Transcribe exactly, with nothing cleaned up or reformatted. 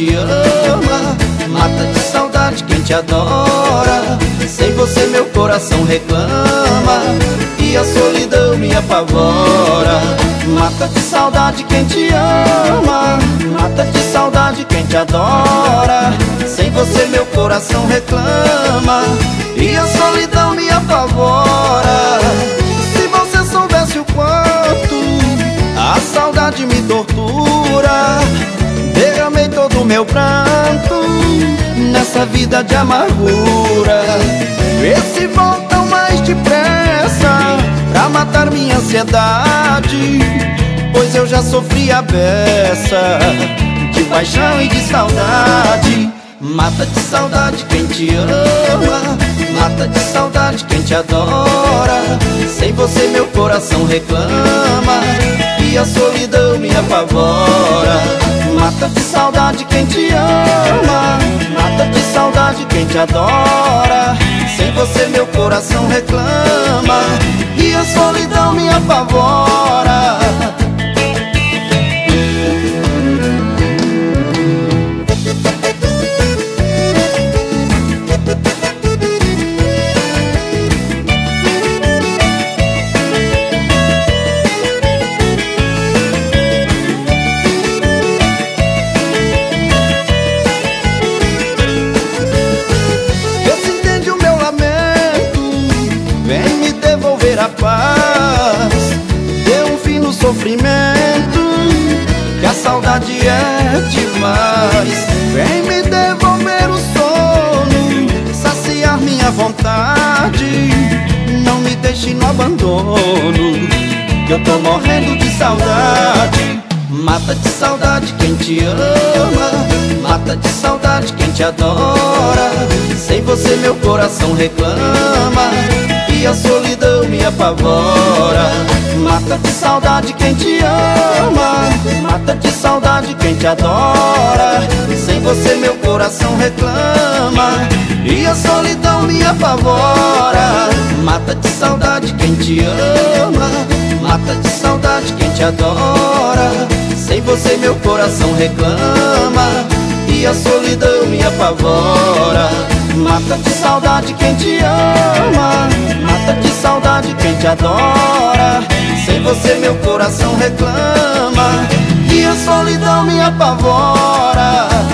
te ama, mata de saudade quem te adora. Sem você meu coração reclama e a solidão me apavora. Mata de saudade quem te ama, mata de saudade quem te adora. Sem você meu coração reclama e a solidão me apavora. Se você soubesse o quanto a saudade me tortura, derramei todo o meu pranto nessa vida de amargura. Vê se voltam mais depressa pra matar minha ansiedade, pois eu já sofri a beça de paixão e de saudade. Mata de saudade quem te ama, mata de saudade quem te adora. Sem você meu coração reclama e a solidão me apavora. Mata de saudade quem te ama, mata de saudade quem te adora. Sem você meu coração reclama e a solidão me apavora. A paz, dê um fim no sofrimento, que a saudade é demais. Vem me devolver o sono, saciar minha vontade. Não me deixe no abandono, que eu tô morrendo de saudade. Mata de saudade quem te ama, mata de saudade quem te adora. Sem você meu coração reclama e a solidão me apavora. Mata de saudade quem te ama, mata de saudade quem te adora. Sem você meu coração reclama e a solidão me apavora. Mata de saudade quem te ama, mata de saudade quem te adora. Sem você meu coração reclama e a solidão me apavora. Mata de saudade quem te ama, mata de saudade quem te adora. Sem você meu coração reclama e a solidão me apavora.